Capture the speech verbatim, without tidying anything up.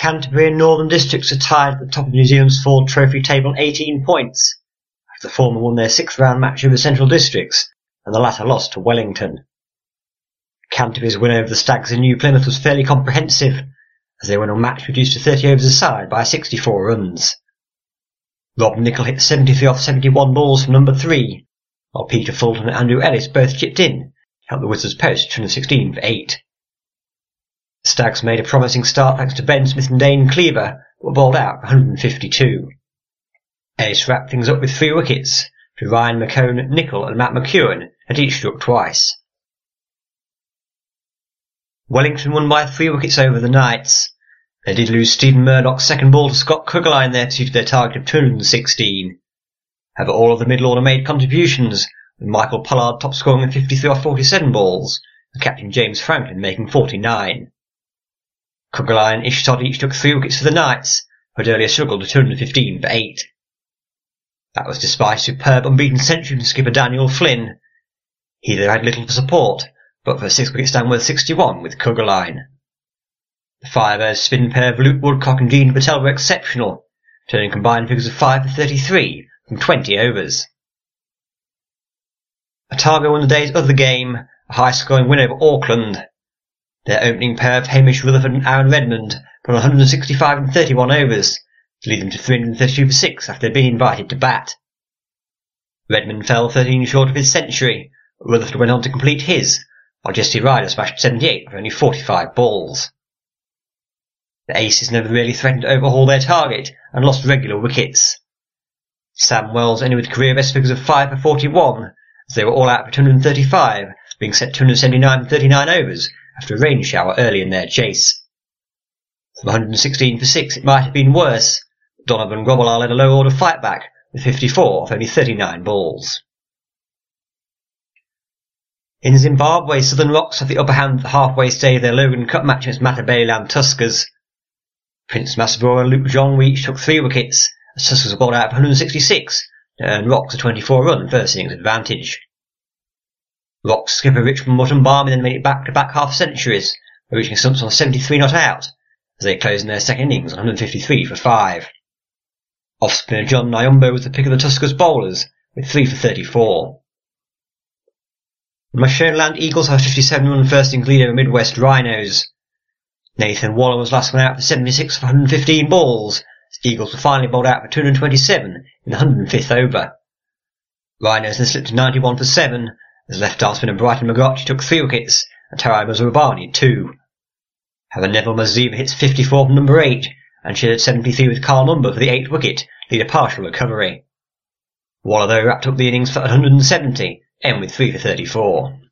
Canterbury and Northern Districts are tied at the top of New Zealand's Ford Trophy table on eighteen points, after the former won their sixth round match over Central Districts, and the latter lost to Wellington. Canterbury's win over the Stags in New Plymouth was fairly comprehensive, as they won a match reduced to thirty overs aside by sixty-four runs. Rob Nicol hit seventy-three off seventy-one balls from number three, while Peter Fulton and Andrew Ellis both chipped in to help the Wizards post two hundred sixteen for eight. The Stags made a promising start thanks to Ben Smith and Dane Cleaver, but were bowled out for one hundred fifty-two. Ellis wrapped things up with three wickets, to Ryan McCone, Nicol and Matt McEwen had each struck twice. Wellington won by three wickets over the Knights. They did lose Stephen Murdoch's second ball to Scott Cruggerline there to their target of two hundred sixteen. However, all of the middle order made contributions, with Michael Pollard top scoring with fifty-three off forty-seven balls, and Captain James Franklin making forty-nine. Cruggerline and Ishtot each took three wickets for the Knights, who had earlier struggled to two hundred fifteen for eight. That was despite a superb unbeaten century from skipper Daniel Flynn. He there had little for support, but for a six wicket stand worth sixty-one with Cruggerline. The Firebirds' spin pair of Luke Woodcock and Dean Patel were exceptional, turning combined figures of five for thirty-three from twenty overs. Otago won the day's other game, a high-scoring win over Auckland. Their opening pair of Hamish Rutherford and Aaron Redmond put on one hundred sixty-five and thirty-one overs, to lead them to three hundred thirty-two for six after they'd been invited to bat. Redmond fell thirteen short of his century, but Rutherford went on to complete his, while Jesse Ryder smashed seventy-eight for only forty-five balls. The Aces never really threatened to overhaul their target and lost regular wickets. Sam Wells ended with career best figures of five for forty-one, as they were all out for two hundred thirty-five, being set two hundred seventy-nine and thirty-nine overs after a rain shower early in their chase. From one hundred sixteen for six it might have been worse, but Donovan Grobbelaar led a low order fight back with fifty-four off only thirty-nine balls. In Zimbabwe, Southern Rocks have the upper hand at the halfway stage of their Logan Cup match against Matabeleland Tuskers. Prince Masabura and Luke Jean each took three wickets, as Tuskers were bowled out for one hundred sixty-six, to earn Rocks a twenty-four run first innings advantage. Rocks skipper Richmond Mutton-Barmy then made it back-to-back half-centuries, reaching stumps on seventy-three not out, as they closed in their second innings on one hundred fifty-three for five. Off-spinner John Nyombo was the pick of the Tuskers bowlers, with three for thirty-four. The Mashonaland Eagles have a fifty-seven run first innings lead over Midwest Rhinos. Nathan Waller was last one out for seventy-six for one hundred fifteen balls, as the Eagles were finally bowled out for two hundred twenty-seven in the one hundred fifth over. Rhinos then slipped to ninety-one for seven, as left-arm spinner Brighton McGrath took three wickets and Tarai Mazurabani two. However, Neville Maziva hits fifty-four from number eight and shared seventy-three with Carl Number for the eighth wicket, lead a partial recovery. Waller though wrapped up the innings for one hundred seventy, end with three for thirty-four.